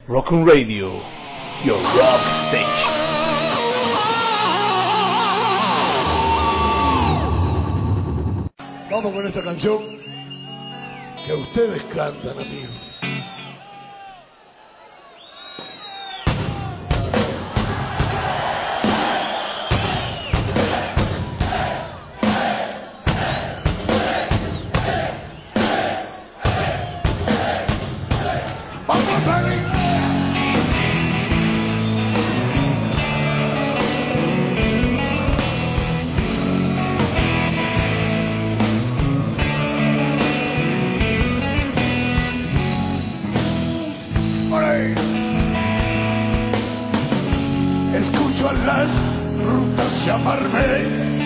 Rock on Radio, your rock station. Vamos con esta canción que ustedes cantan, amigos. Escucho a las rutas llamarme,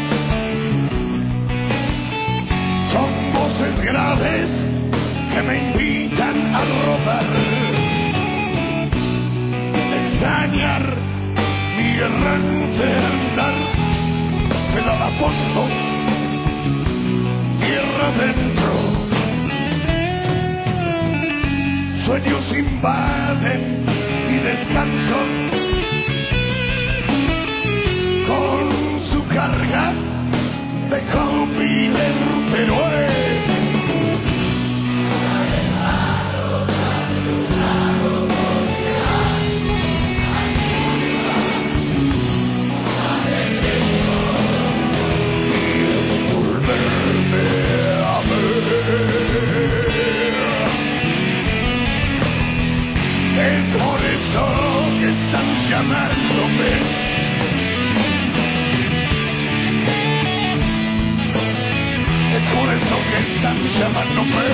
son voces graves que me invitan a rodar, extrañar mi errante andar, me da la foto, tierra adentro, sueños invaden mi descanso. Con su carga de copilero, pero volverme a ver. Es por eso que están llamándome. Por eso que están llamándome.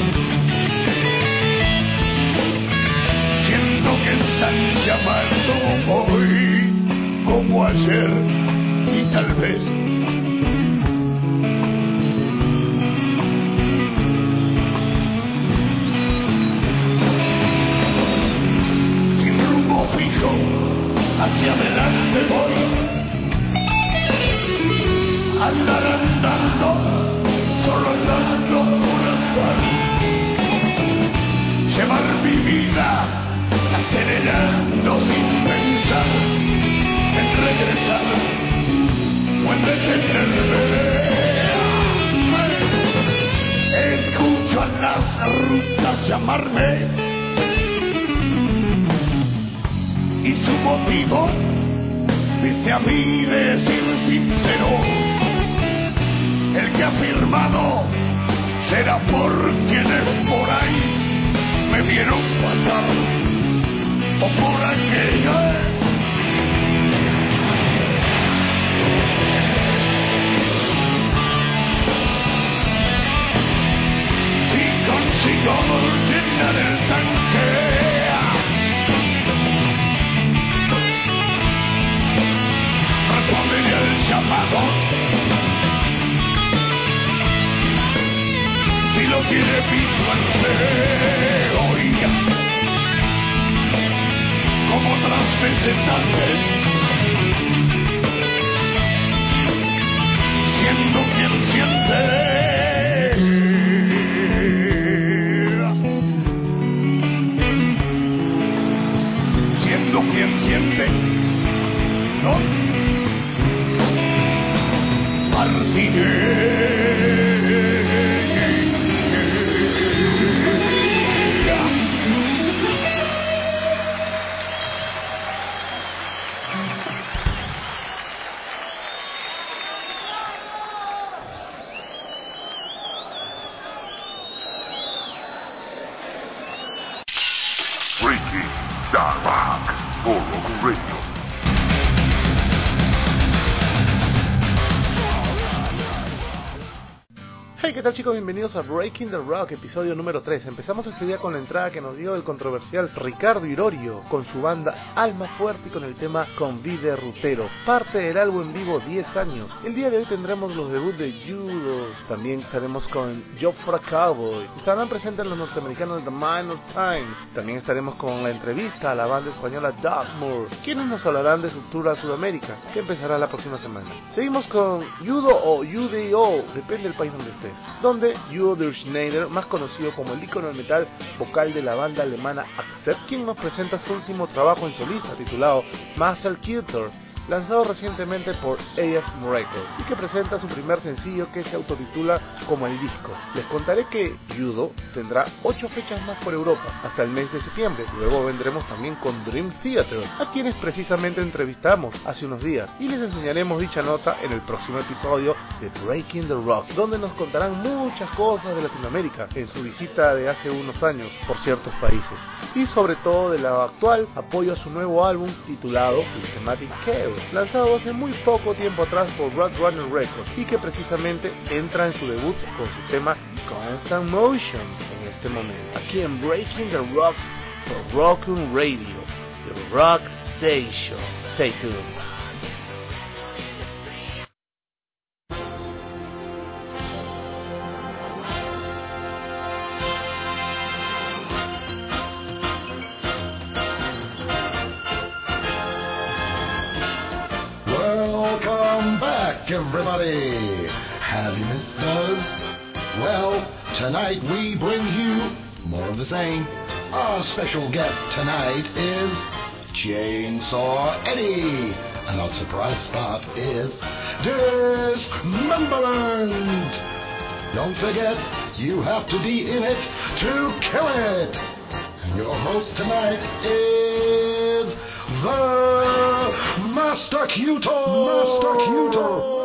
Siento que están llamando hoy como ayer y tal vez sin rumbo fijo hacia adelante voy, andar andando, solo andando por andar, llevar mi vida acelerando sin pensar en regresar o en detenerme. Escucho a las rutas llamarme y su motivo viste a mí decir sincero, el que ha firmado será por quienes por ahí me vieron pasar o por aquella. Y consigo llenar el tanque. Responderé al llamado. Si lo tiene visto ante, oiga, como otras veces antes, siendo quien siente, siendo quien siente, no partiré. Breaking the Rock por Rock on Radio. Hey, ¿qué tal, chicos? Bienvenidos a Breaking the Rock, episodio número 3. Empezamos este día con la entrada que nos dio el controversial Ricardo Iorio con su banda Alma Fuerte y con el tema Convide Rutero, parte del álbum en vivo 10 años. El día de hoy tendremos los debuts de Judo, también estaremos con Job for a Cowboy, estarán presentes los norteamericanos The Mind of Time, también estaremos con la entrevista a la banda española Dogmoor, quienes nos hablarán de su tour a Sudamérica, que empezará la próxima semana. Seguimos con Judo o UDO, depende del país donde estés. donde Udo Schneider, más conocido como el ícono del metal, vocal de la banda alemana Accept, quien nos presenta su último trabajo en solista titulado Master Kilter, lanzado recientemente por AF Records y que presenta su primer sencillo que se autotitula como el disco. Les contaré que Udo tendrá 8 fechas más por Europa hasta el mes de septiembre. Luego vendremos también con Dream Theater, a quienes precisamente entrevistamos hace unos días, y les enseñaremos dicha nota en el próximo episodio de Breaking the Rock, donde nos contarán muchas cosas de Latinoamérica en su visita de hace unos años por ciertos países, y sobre todo de la actual apoyo a su nuevo álbum titulado Systematic Chaos, lanzado hace muy poco tiempo atrás por Roadrunner Records y que precisamente entra en su debut con su tema Constant Motion en este momento, aquí en Breaking the Rock por Rock'n Radio, The Rock Station. Stay tuned. Everybody, have you missed us? Well, tonight we bring you more of the same. Our special guest tonight is Chainsaw Eddie, and our surprise spot is Dismemberment. Don't forget, you have to be in it to kill it. And your host tonight is the Master Cuto. Master Cuto.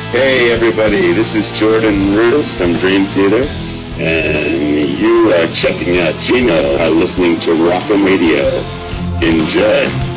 Hey everybody, this is Jordan Rudess from Dream Theater, and you are checking out Gino, listening to Rockham Radio. Enjoy.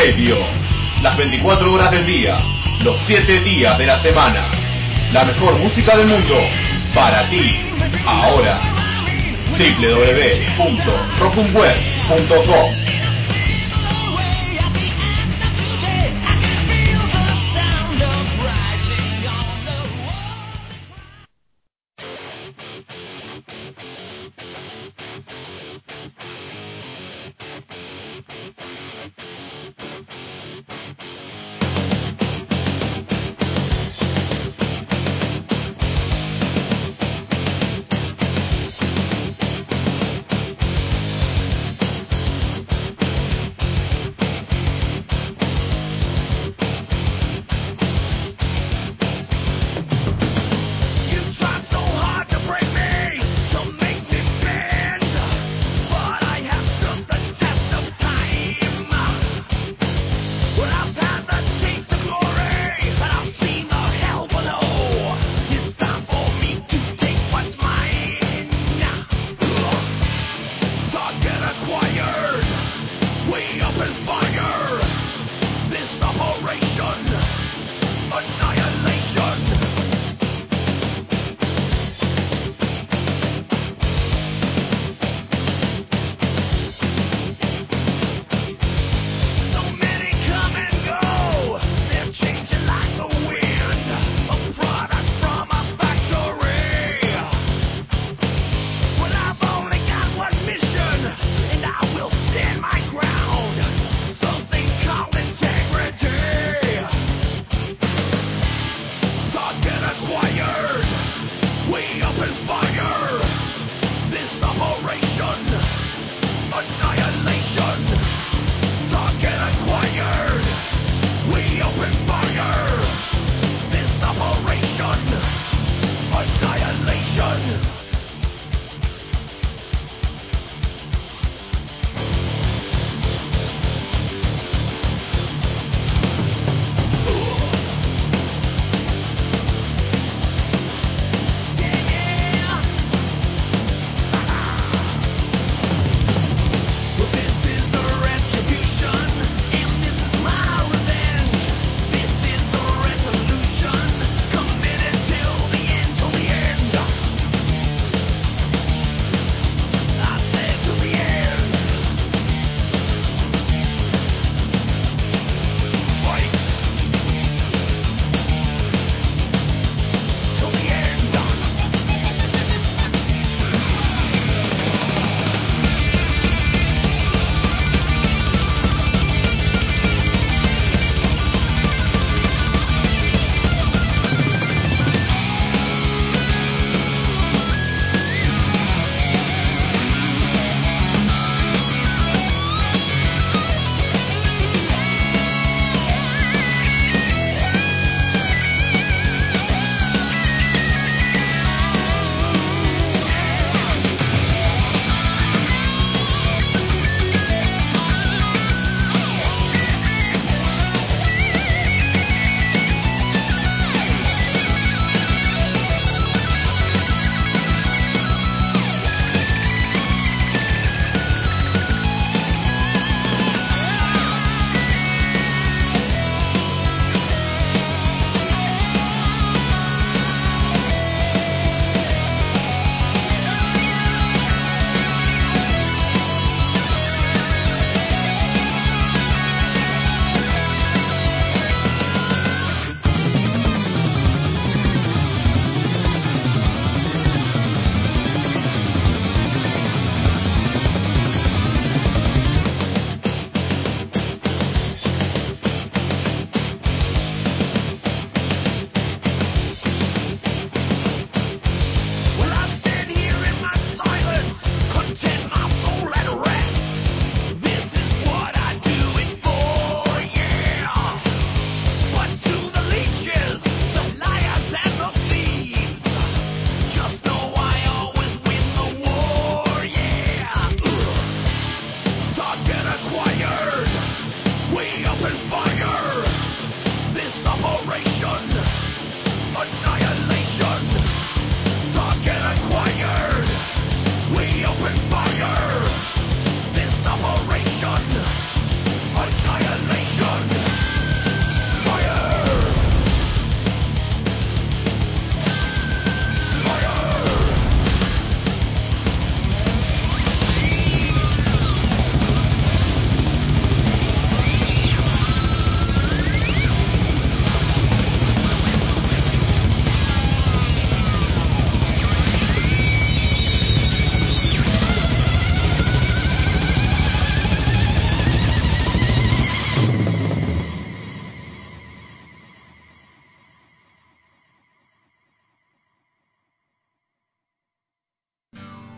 Radio. Las 24 horas del día, los 7 días de la semana. La mejor música del mundo, para ti, ahora. www.rockandweb.com.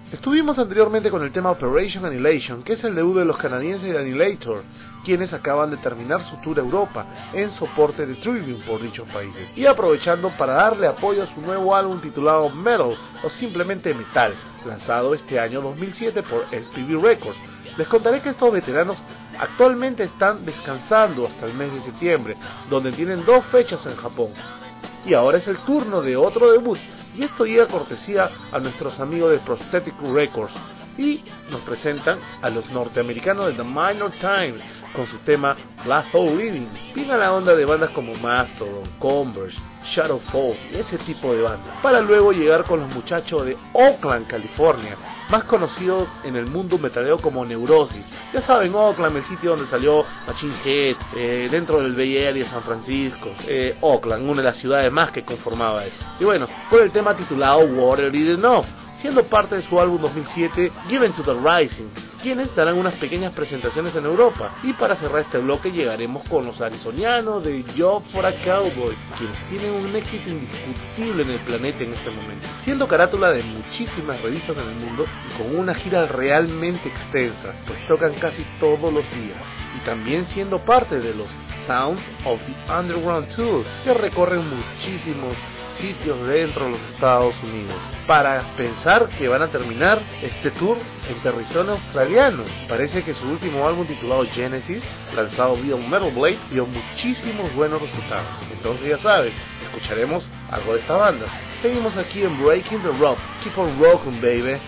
Estuvimos anteriormente con el tema Operation Annihilation, que es el debut de los canadienses de Annihilator, quienes acaban de terminar su tour a Europa en soporte de Trivium por dichos países, y aprovechando para darle apoyo a su nuevo álbum titulado Metal, o simplemente Metal, lanzado este año 2007 por SPV Records. Les contaré que estos veteranos actualmente están descansando hasta el mes de septiembre, donde tienen 2 fechas en Japón. Y ahora es el turno de otro debut, y esto llega cortesía a nuestros amigos de Prosthetic Records, y nos presentan a los norteamericanos de The Minor Times con su tema Black Hole Living. Pina la onda de bandas como Mastodon, Converge, Shadowfall y ese tipo de bandas, para luego llegar con los muchachos de Oakland, California, más conocidos en el mundo metalero como Neurosis. Ya saben, Oakland, el sitio donde salió Machine Head, dentro del Bay Area de San Francisco. Oakland, una de las ciudades más que conformaba eso. Y bueno, con el tema titulado Water Is Enough, siendo parte de su álbum 2007 Given to the Rising, quienes darán unas pequeñas presentaciones en Europa. Y para cerrar este bloque llegaremos con los arizonianos de Job for a Cowboy, quienes tienen un éxito indiscutible en el planeta en este momento, siendo carátula de muchísimas revistas en el mundo y con una gira realmente extensa, pues tocan casi todos los días, y también siendo parte de los Sounds of the Underground Tour, que recorren muchísimos sitios dentro de los Estados Unidos, para pensar que van a terminar este tour en territorio australiano. Parece que su último álbum titulado Genesis, lanzado vía Metal Blade, dio muchísimos buenos resultados. Entonces ya sabes, escucharemos algo de esta banda. Seguimos aquí en Breaking the Rock. Keep on rocking, baby.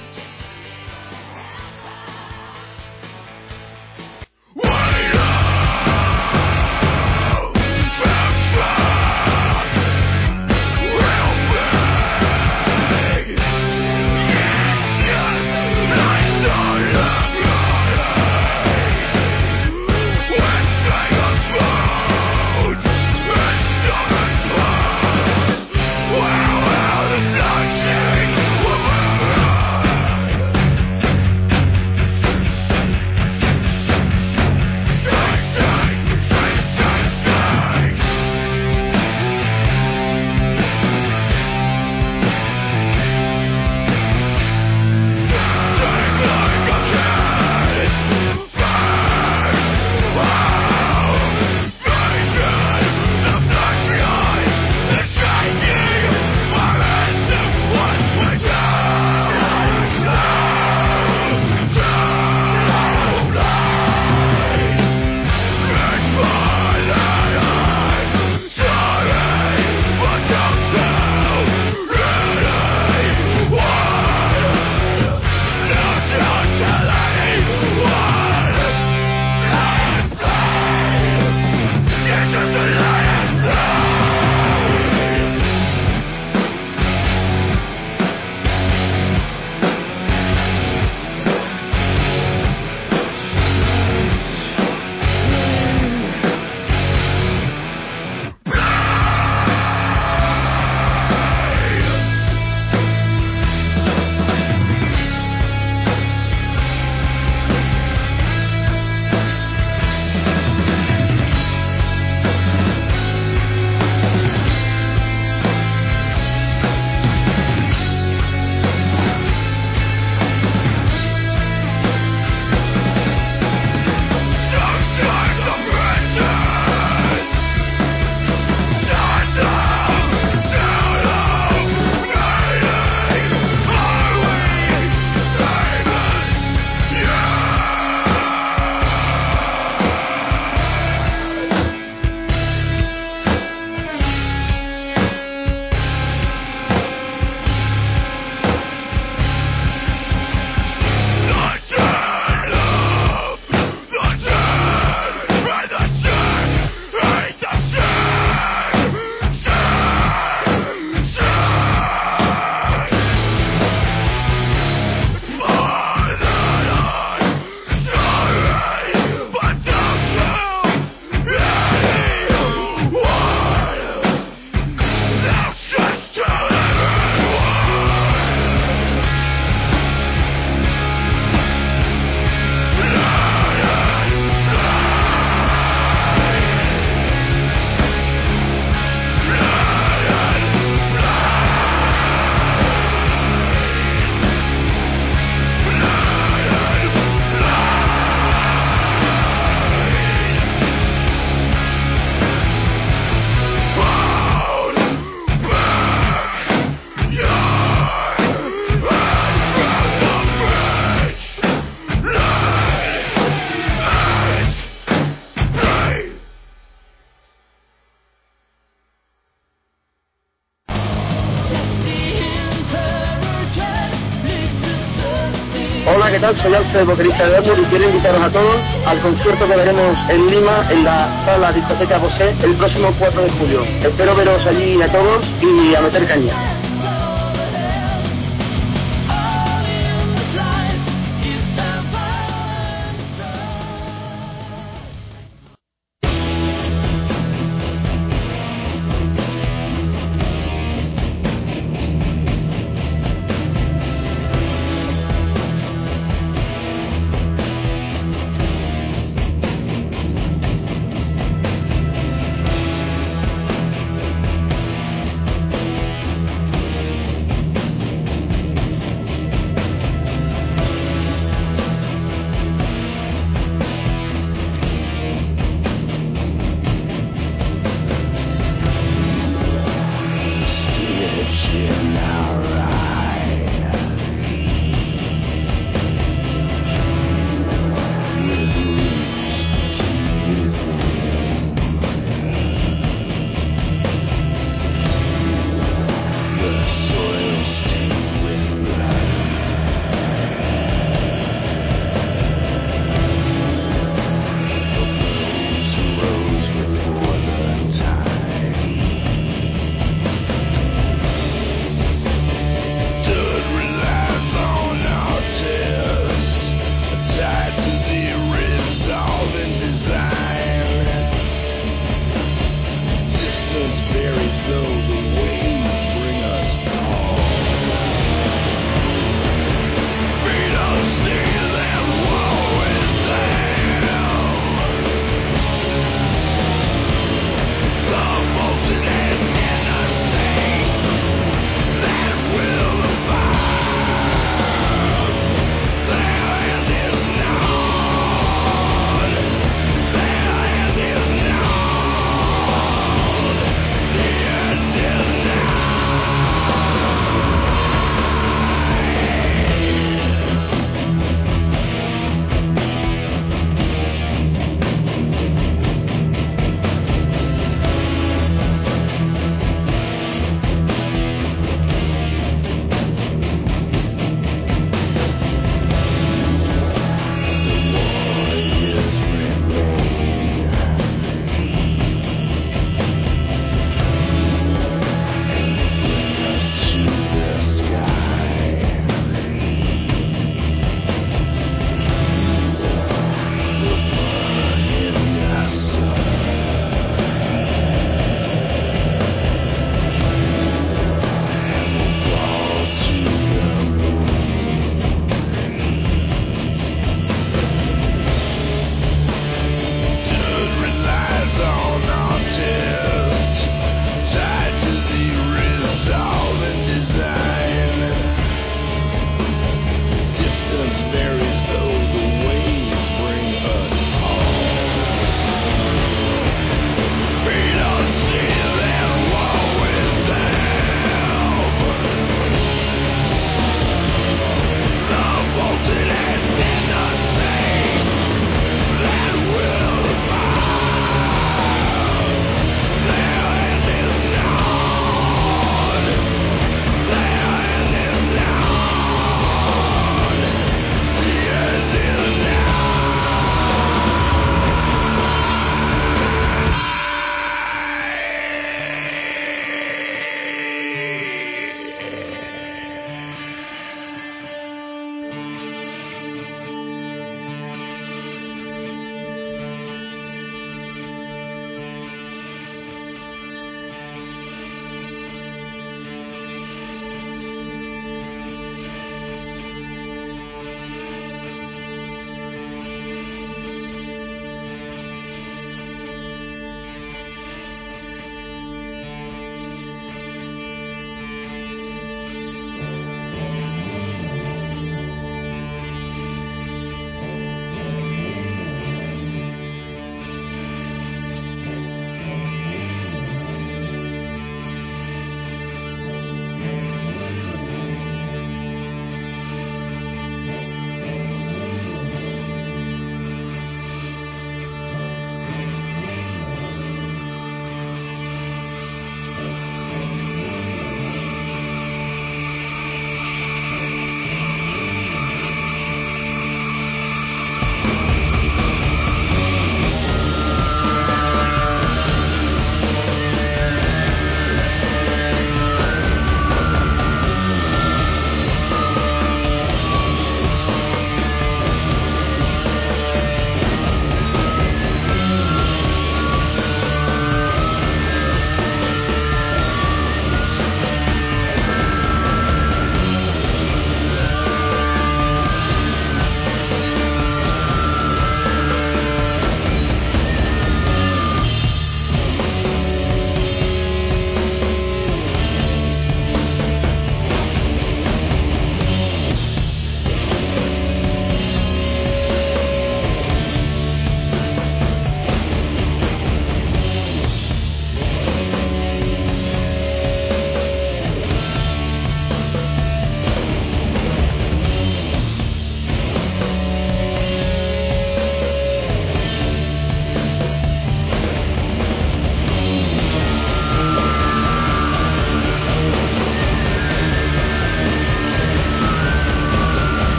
Hola, ¿qué tal? Soy Alfred, vocalista de Dartmoor, y quiero invitaros a todos al concierto que daremos en Lima, en la sala discoteca Bosé, el próximo 4 de julio. Espero veros allí a todos y a meter caña.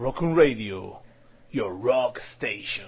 Rock'n Radio, your rock station.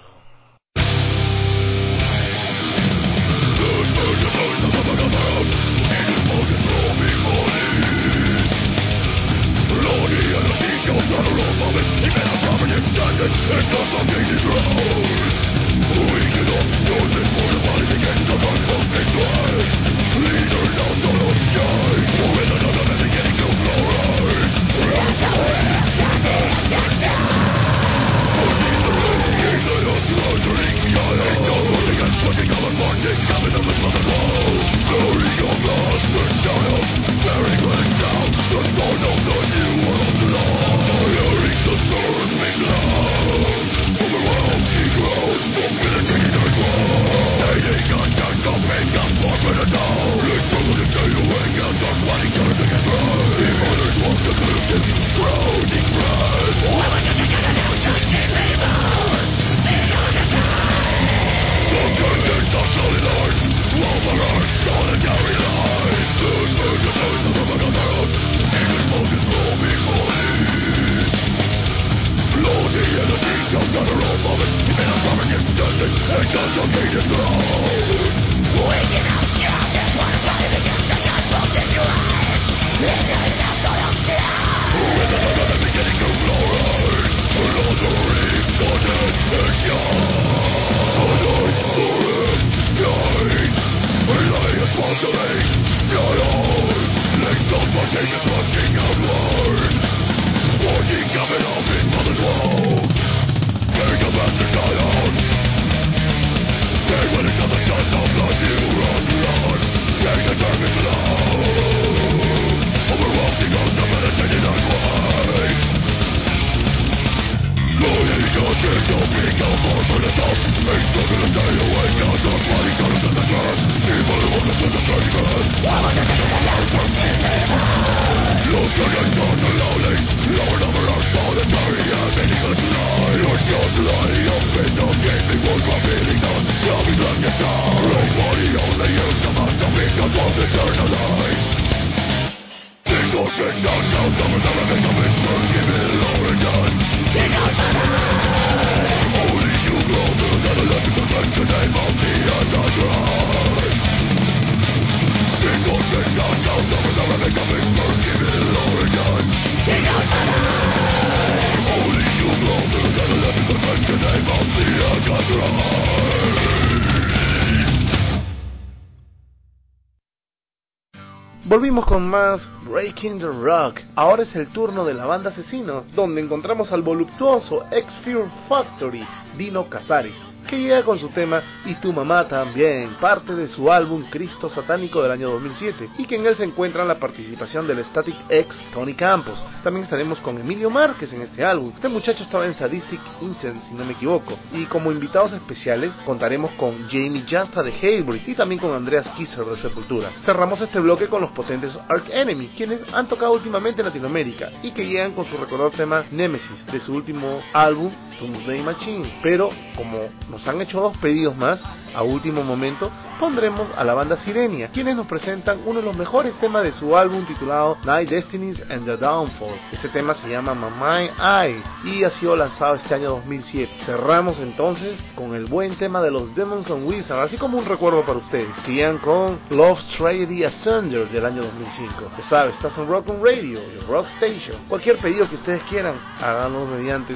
Volvimos con más Breaking the Rock. Ahora es el turno de la banda Asesino, donde encontramos al voluptuoso ex-Fear Factory, Dino Casares, que llega con su tema Y tu mamá también, parte de su álbum Cristo Satánico del año 2007, y que en él se encuentra la participación del Static X Tony Campos. También estaremos con Emilio Márquez en este álbum. Este muchacho estaba en Sadistic Incense, si no me equivoco, y como invitados especiales contaremos con Jamie Jasta de Hatebreed y también con Andreas Kisser de Sepultura. Cerramos este bloque con los potentes Arch Enemy, quienes han tocado últimamente en Latinoamérica y que llegan con su recordado tema Nemesis de su último álbum Doomsday Machine. Pero como nos han hecho dos pedidos más a último momento, pondremos a la banda Sirenia, quienes nos presentan uno de los mejores temas de su álbum titulado Night Destinies and the Downfall. Este tema se llama My Mind Eyes y ha sido lanzado este año 2007. Cerramos entonces con el buen tema de los Demons and Wizards, así como un recuerdo para ustedes, que llegan con Love's Tragedy Asunder del año 2005. Ya sabes, estás en Rock'n Radio, el Rock Station. Cualquier pedido que ustedes quieran, háganlo mediante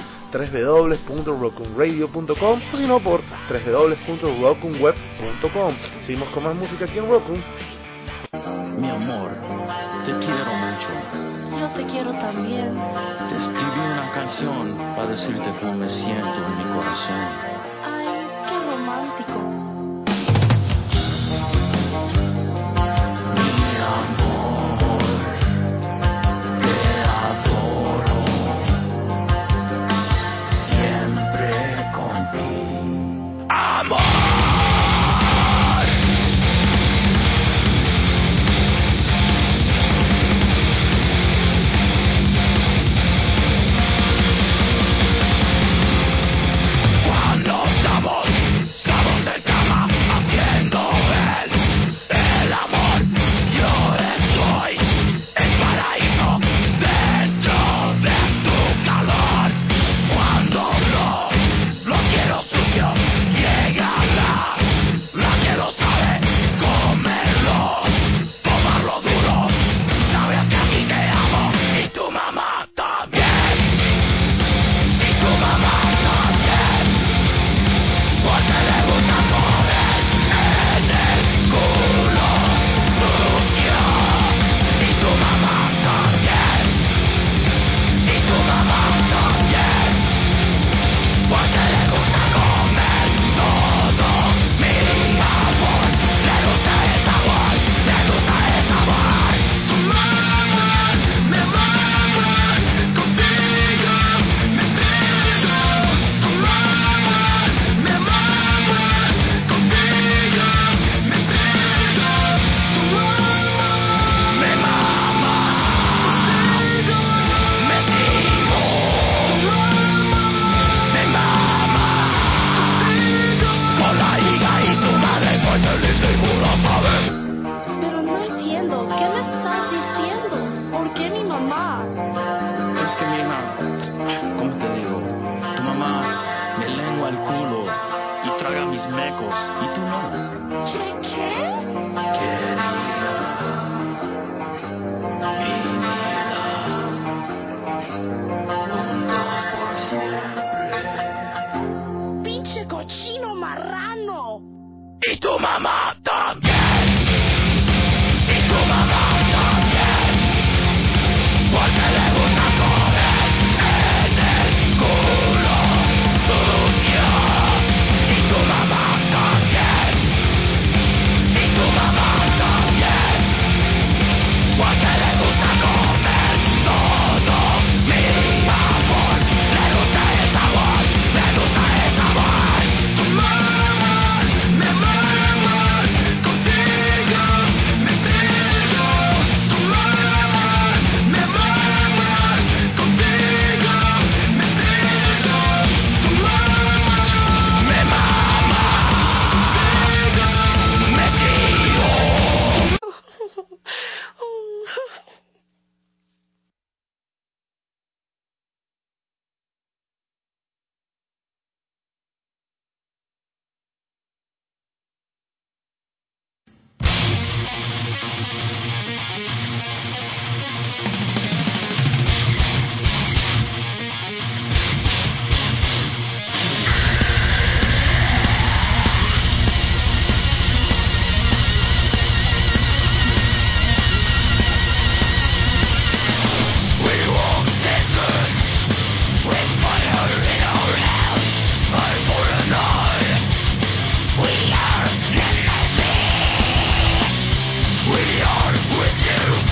www.rockunradio.com o si no por www.rockunweb.com. Seguimos con más música aquí en Rock'n. Mi amor, te quiero mucho. Yo te quiero también. Te escribí una canción para decirte cómo me siento en mi corazón. Ay, qué romántico. Mi amor, te adoro. Siempre contigo. Amor. Cuando el culo y traga mis mecos, y tú no. ¿Qué? Querida, mi vida, juntos por siempre. ¡Pinche cochino marrano! Y tu mamá también. Y tu mamá también. Porque le gusta comer en el culo sucio. Y tu mamá también. Y tu mamá también. Porque le gusta comer todo mi amor. Le gusta el sabor, le gusta el sabor. Tu mamá me mama, contigo me pego. Tu mamá me mama, contigo me pego. Tu mamá me mama, contigo me tiro. We walk naked with fire in our hands, eye for an eye. We are nemesis. We are with you.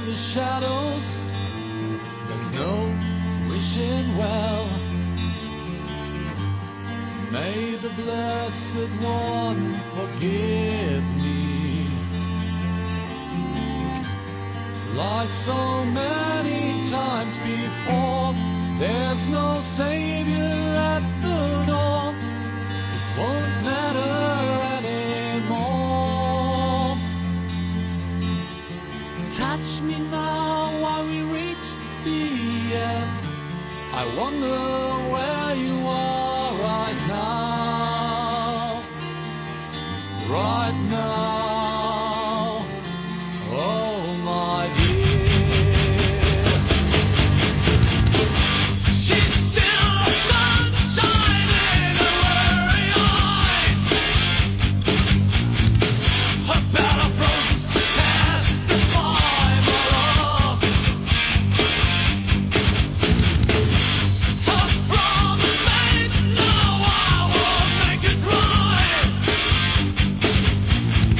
the shadows, there's no wishing well. May the Blessed One forgive me. Like so many times before, there's no Savior at the door. It won't matter anymore. Touch me now while we reach the end. I wonder where you are right now. Right now. Oh my dear. She's still the sunshine in her weary eyes. Her battle froze past the fire love. Her promise made, now I will make it right.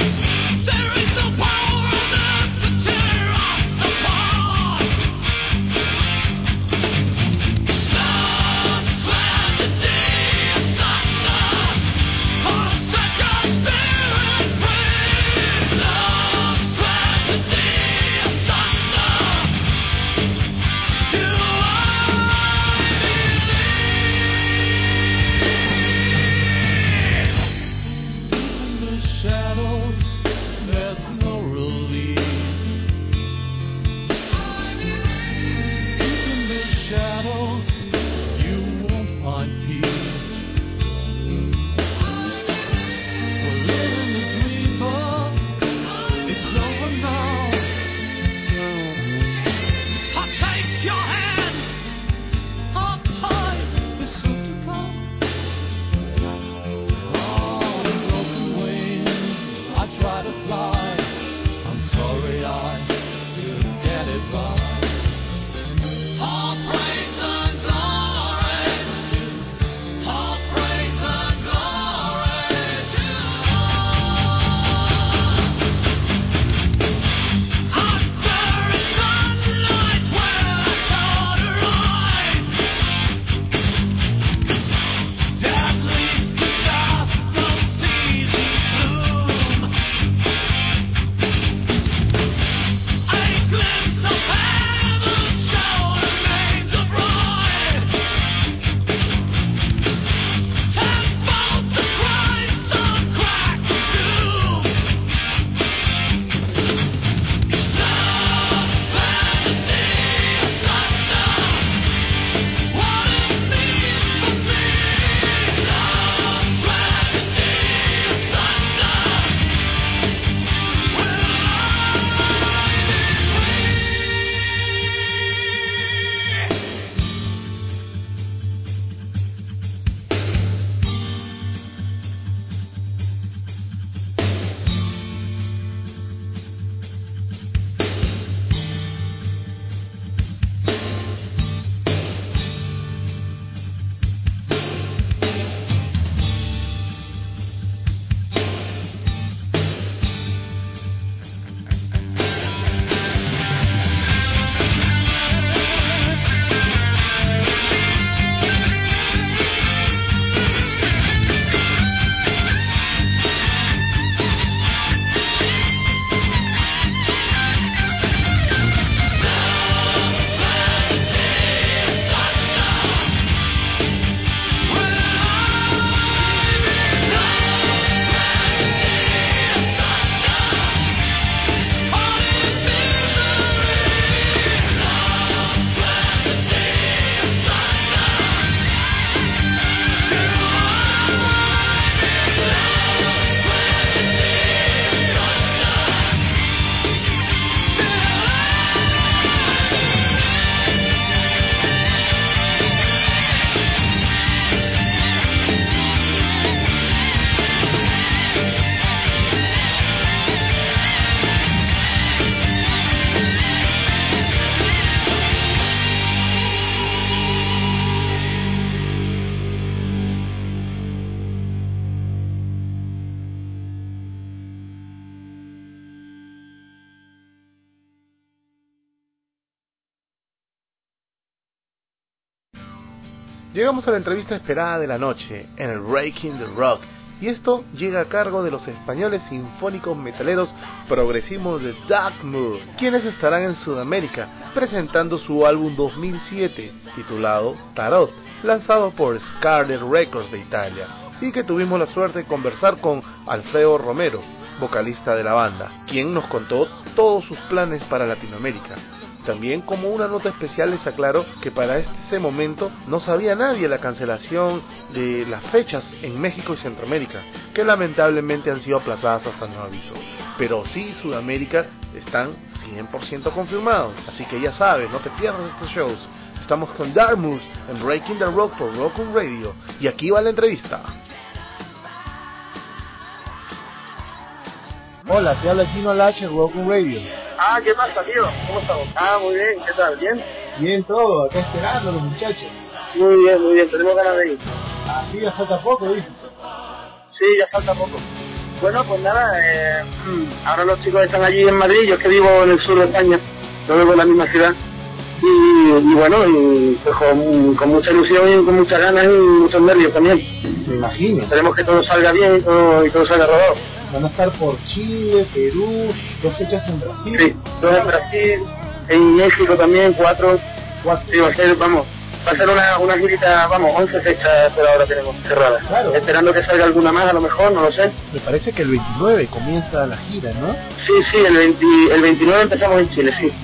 Llegamos a la entrevista esperada de la noche en el Breaking the Rock, y esto llega a cargo de los españoles sinfónicos metaleros progresivos de Darkmoor, quienes estarán en Sudamérica presentando su álbum 2007 titulado Tarot, lanzado por Scarlet Records de Italia, y que tuvimos la suerte de conversar con Alfredo Romero, vocalista de la banda, quien nos contó todos sus planes para Latinoamérica. También, como una nota especial, les aclaro que para ese momento no sabía nadie la cancelación de las fechas en México y Centroamérica, que lamentablemente han sido aplazadas hasta nuevo aviso. Pero sí, Sudamérica están 100% confirmados, así que ya sabes, no te pierdas estos shows. Estamos con Darkmoor en Breaking the Rock por Rock'n'Roll Radio, y aquí va la entrevista. Hola, te habla Chino Lache, Rock'n'Roll Radio. Ah, ¿qué pasa, tío? ¿Cómo estamos? Ah, muy bien, ¿qué tal? ¿Bien? Bien todo, acá esperando los muchachos. Muy bien, tenemos ganas de ir. Ah, sí, ya falta poco, dices. Sí, ya falta poco. Bueno, pues nada, ahora los chicos están allí en Madrid, yo es que vivo en el sur de España, no vivo en la misma ciudad. Y bueno, pues con mucha ilusión y con muchas ganas y muchos nervios también. Me imagino. Esperemos que todo salga bien y todo salga rodado. Van a estar por Chile, Perú, 2 fechas en Brasil. Sí, 2 en Brasil, en México también, 4. Sí, va a ser una girita, 11 fechas por ahora tenemos cerradas. Claro. Esperando que salga alguna más, a lo mejor, no lo sé. Me parece que el 29 comienza la gira, ¿no? Sí, el 29 empezamos en Chile, sí,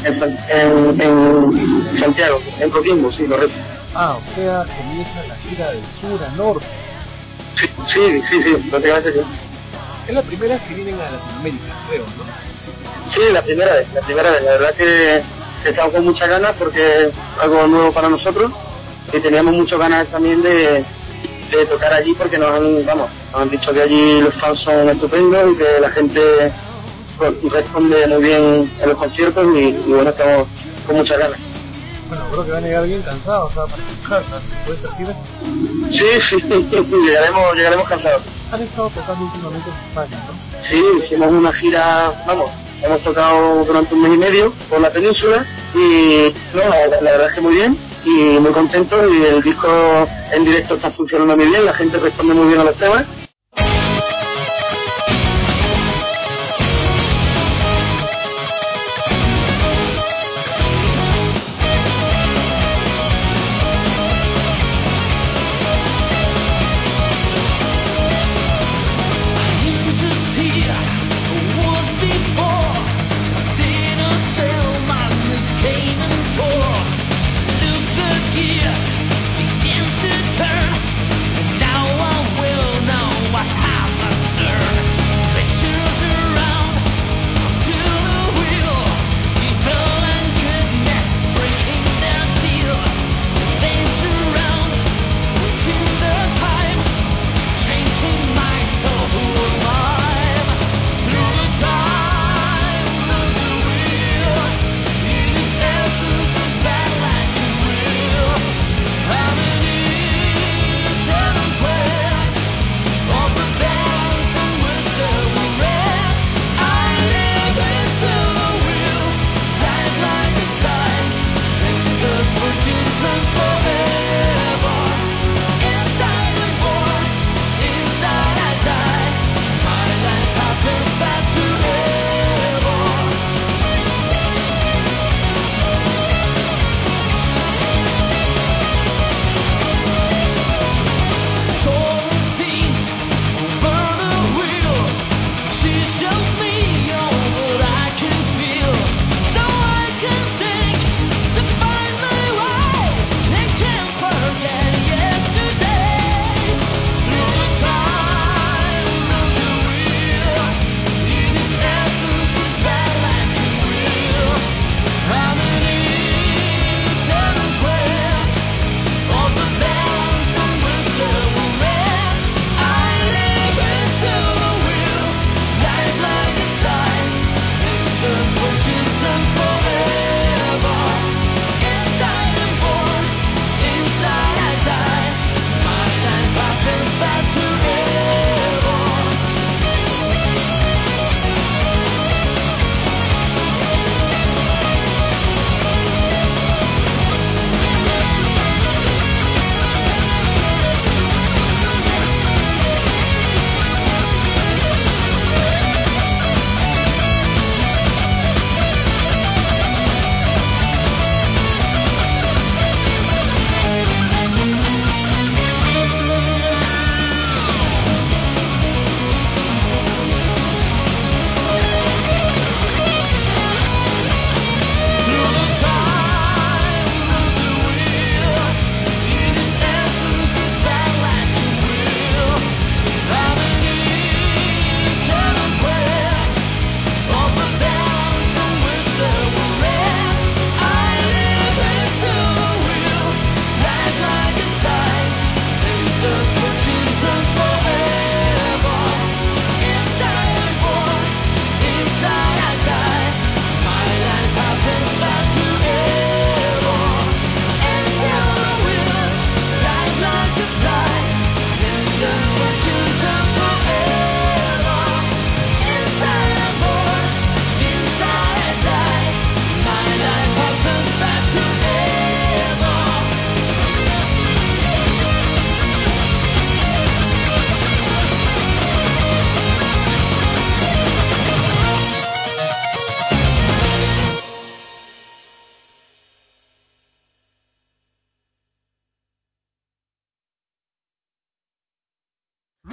en Santiago, en Coquimbo, sí, correcto. Ah, o sea, comienza la gira del sur a norte. Sí, prácticamente sí. Es la primera vez que vienen a Latinoamérica, creo, ¿no? Sí, la primera vez. La verdad que estamos con muchas ganas porque es algo nuevo para nosotros y teníamos muchas ganas también de tocar allí porque nos han dicho que allí los fans son estupendos y que la gente responde muy bien en los conciertos y bueno, estamos con muchas ganas. Bueno, creo que van a llegar bien cansados, para escuchar, ¿puede ser firme? Sí, llegaremos cansados. Han estado tocando últimamente en España, ¿no? Sí, hicimos una gira, hemos tocado durante un mes y medio por la península y la verdad es que muy bien y muy contentos y el disco en directo está funcionando muy bien, la gente responde muy bien a los temas. Now I will know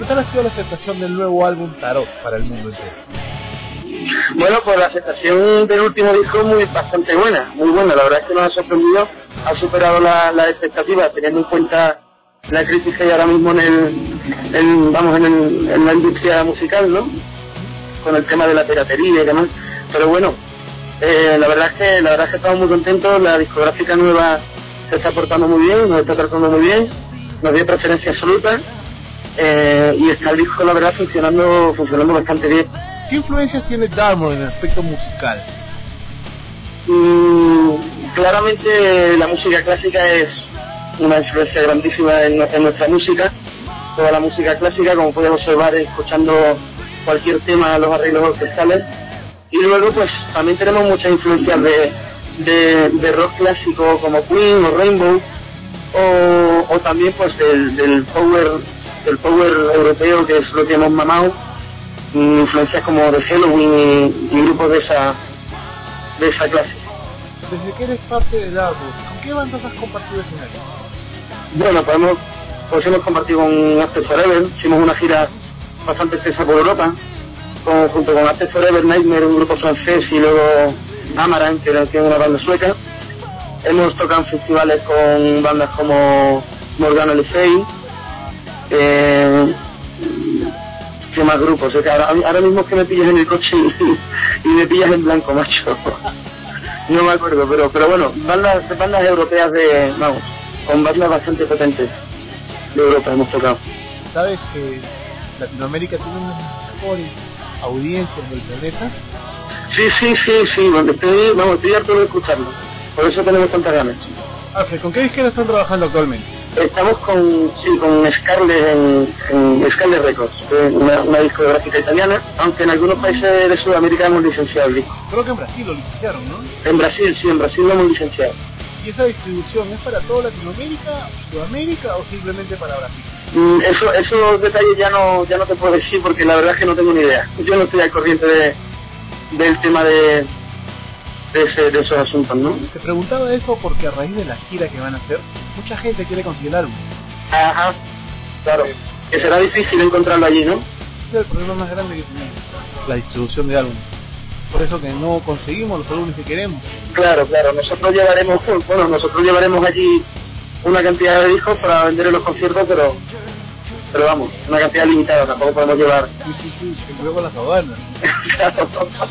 ¿Qué tal ha sido la aceptación del nuevo álbum Tarot para el mundo entero? Bueno, pues la aceptación del último disco es bastante buena, muy buena. La verdad es que nos ha sorprendido, ha superado las expectativas, teniendo en cuenta la crisis que hay ahora mismo en la industria musical, ¿no? Con el tema de la piratería y demás. Pero bueno, la verdad es que estamos muy contentos. La discográfica nueva se está portando muy bien, nos está tratando muy bien, nos dio preferencia absoluta, y está el disco, la verdad, funcionando bastante bien. ¿Qué influencias tiene Dartmoor en el aspecto musical? Claramente la música clásica es una influencia grandísima en nuestra música. Toda la música clásica, como podemos observar escuchando cualquier tema, los arreglos orquestales. Y luego pues también tenemos muchas influencias de rock clásico como Queen o Rainbow, o también pues del power europeo, que es lo que hemos mamado. Influencias como de Halloween y grupos de esa clase. Desde que eres parte de Dartmoor, ¿con qué bandas has compartido escenario? Bueno, pues hemos compartido con After Forever, hicimos una gira bastante extensa por Europa, junto con After Forever, Nightmare, un grupo francés, y luego Amaranth, que es una banda sueca. Hemos tocado en festivales con bandas como Morgana Le Fay, ¿qué más grupos? O sea, ahora mismo es que me pillas en el coche y me pillas en blanco, macho. No me acuerdo, pero bueno, bandas europeas con bandas bastante potentes de Europa hemos tocado. ¿Sabes que Latinoamérica tiene una de las mejores audiencias del planeta? Sí, bueno, estoy harto de escucharlo, por eso tenemos tantas ganas. Alfred, ¿con qué disquera están trabajando actualmente? Estamos con Scarlet en Scarlet Records, una discográfica italiana, aunque en algunos países de Sudamérica hemos licenciado el disco. Creo que en Brasil lo licenciaron, ¿no? En Brasil lo hemos licenciado. ¿Y esa distribución es para toda Latinoamérica, Sudamérica o simplemente para Brasil? Esos detalles ya no te puedo decir, porque la verdad es que no tengo ni idea. Yo no estoy al corriente del tema de esos asuntos, ¿no? Te preguntaba eso porque a raíz de la gira que van a hacer, mucha gente quiere conseguir el álbum. Ajá, claro. Que será difícil encontrarlo allí, ¿no? Ese es el problema más grande que tenemos, la distribución de álbumes. Por eso que no conseguimos los álbumes que queremos. Claro. Nosotros llevaremos allí una cantidad de discos para vender en los conciertos, pero vamos, una cantidad limitada, tampoco podemos llevar. Sí, luego las aduanas. Claro.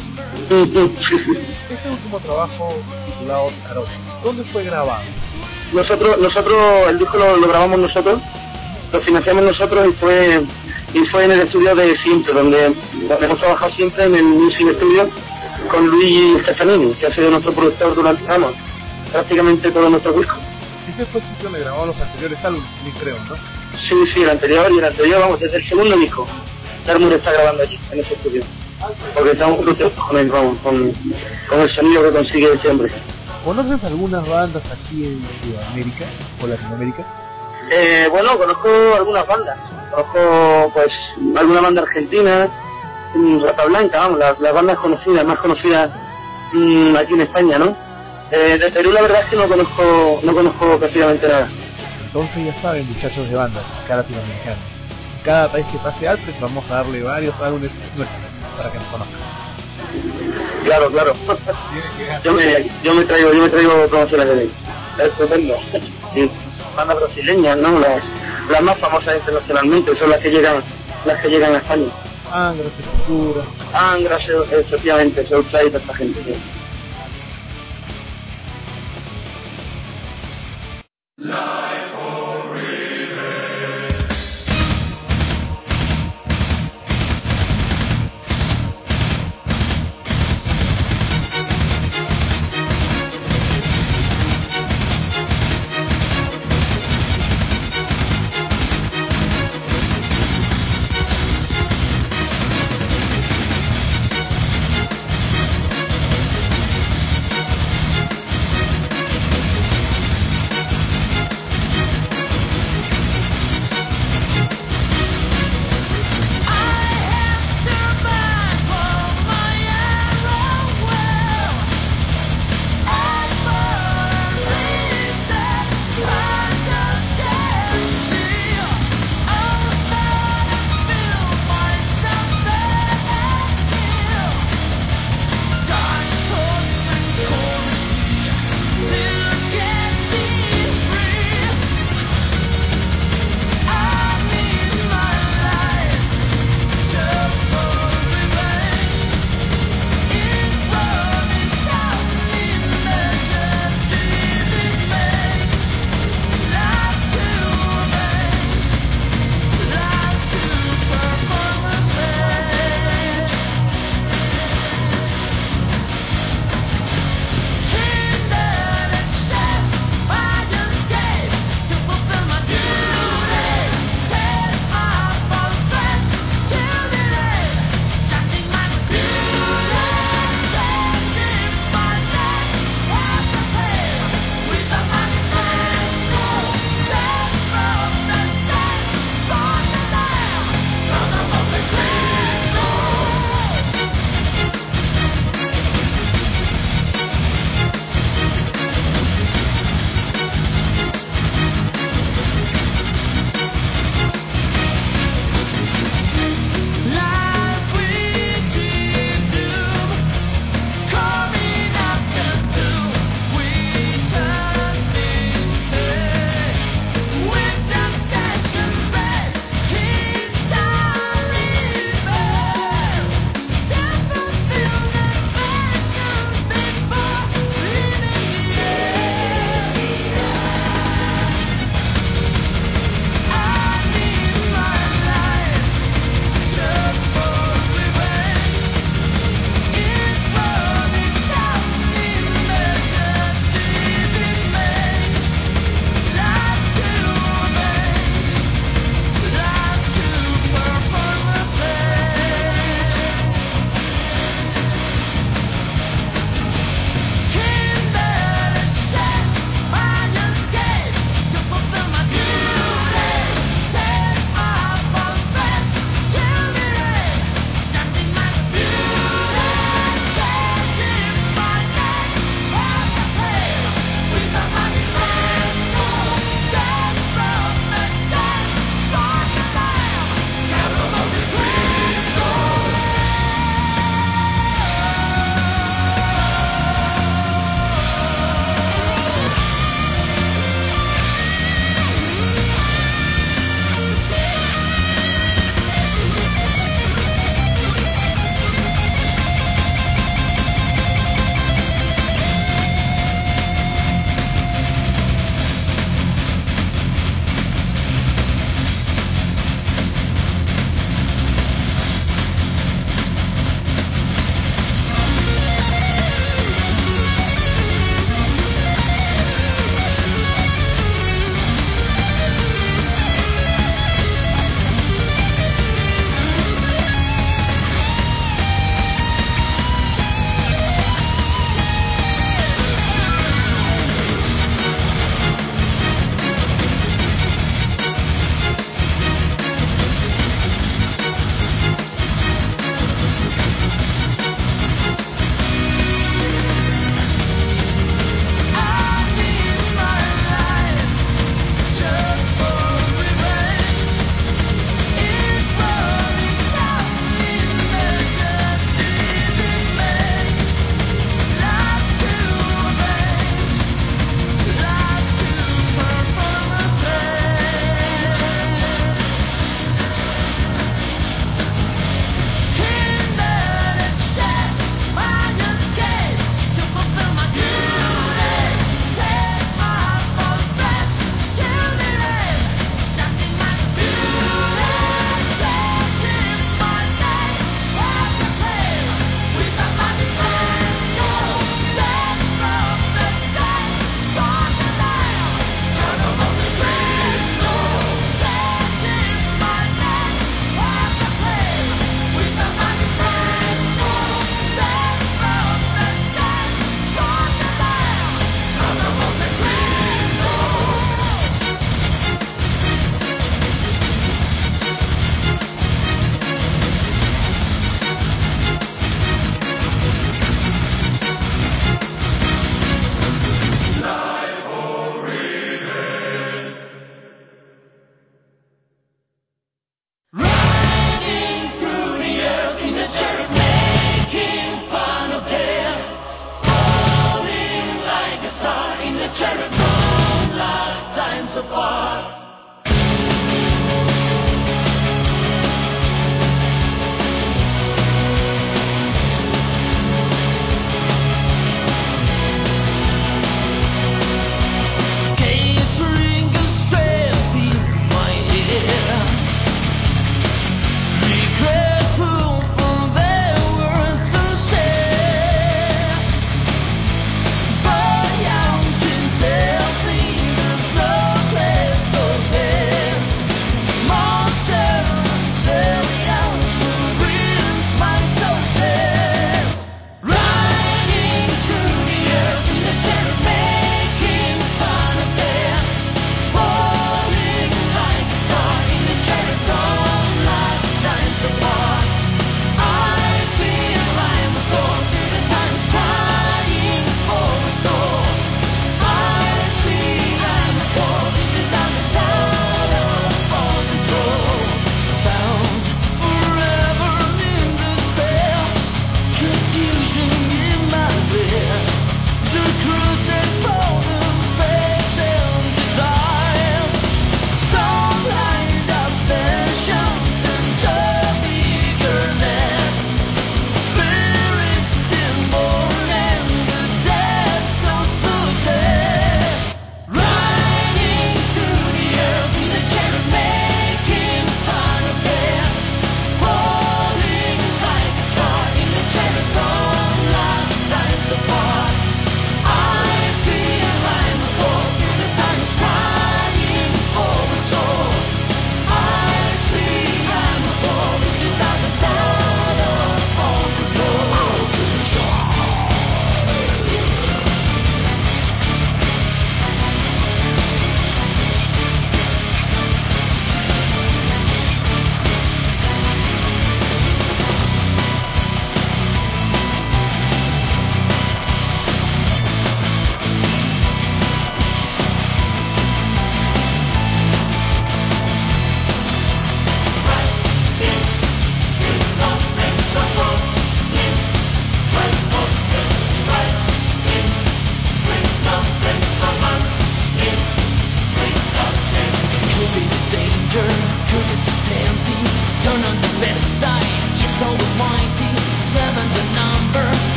Este último trabajo titulado Tarot, ¿dónde fue grabado? Nosotros el disco lo grabamos nosotros, lo financiamos nosotros, y fue en el estudio de siempre, donde hemos trabajado siempre, en el Music Studio con Luigi Stefanini, que ha sido nuestro productor durante prácticamente todos nuestros discos. Ese fue el sitio donde grababan los anteriores álbumes, creo, ¿no? Sí, el anterior, vamos, desde el segundo disco. Dartmoor está grabando allí, en ese estudio. Porque estamos contentos con el sonido que consigue ese hombre. ¿Conoces algunas bandas aquí en Sudamérica o Latinoamérica? Bueno, conozco algunas bandas. Conozco, pues, alguna banda argentina, Rata Blanca, vamos, las bandas conocidas, más conocidas aquí en España, ¿no? De Perú la verdad es que no conozco prácticamente nada. Entonces ya saben, muchachos de bandas, cada latinoamericano. Cada país que pase Alfred vamos a darle varios álbumes nuestros para que nos conozcan. Claro. Yo me traigo promociones de ley. Es estupendo. Sí. Bandas brasileñas, ¿no? Las más famosas internacionalmente son las que llegan a España. Angra, Sepultura. Angra, efectivamente, Southside, esta gente. Sí.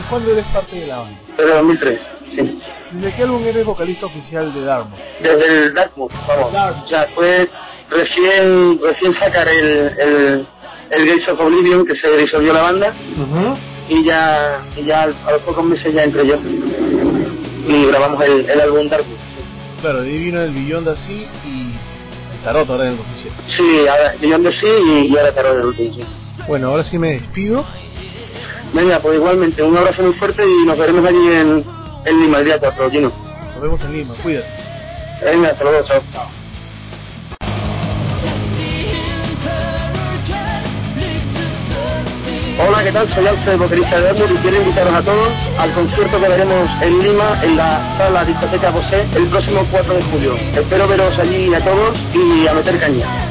cuándo eres parte de la banda? Desde 2003, sí. ¿Desde qué álbum eres vocalista oficial de Dartmouth? Desde el Dartmouth, vamos. Dartmouth. O sea, fue recién sacar el Gates of Oblivion, que se disolvió la banda, y ya a los pocos meses ya entré yo. Y grabamos el álbum Dartmouth. Claro, de ahí vino el Beyond the Sea y el Tarot ahora en el 2007. Sí, ahora Beyond the Sea y ahora Tarot del último, sí. Bueno, ahora sí me despido. Venga, pues igualmente, un abrazo muy fuerte y nos veremos allí en Lima el día 4, Gino. Nos vemos en Lima, cuídate. Venga, hasta luego, chao. Hola, ¿qué tal? Soy Alfred, vocalista de Dartmouth, y quiero invitaros a todos al concierto que daremos en Lima, en la sala discoteca Bosé, el próximo 4 de julio. Espero veros allí a todos y a meter caña.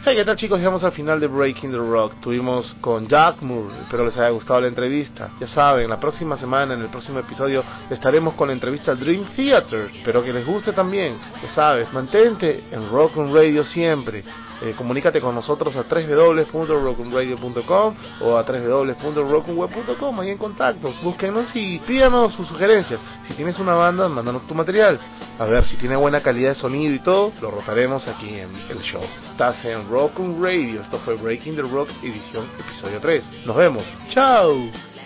Hey, ¿qué tal, chicos? Llegamos al final de Breaking the Rock. Estuvimos con Jack Moore, espero les haya gustado la entrevista. Ya saben, la próxima semana, en el próximo episodio, estaremos con la entrevista al Dream Theater. Espero que les guste también. Ya sabes, mantente en Rock on Radio siempre. Comunícate con nosotros a www.rockonradio.com o a www.rockonweb.com. Ahí en contactos, búsquenos y pídanos sus sugerencias. Si tienes una banda, mándanos tu material. A ver si tiene buena calidad de sonido y todo, lo rotaremos aquí en el show. Estás en Rock on Radio. Esto fue Breaking the Rock edición episodio 3. Nos vemos. Chao.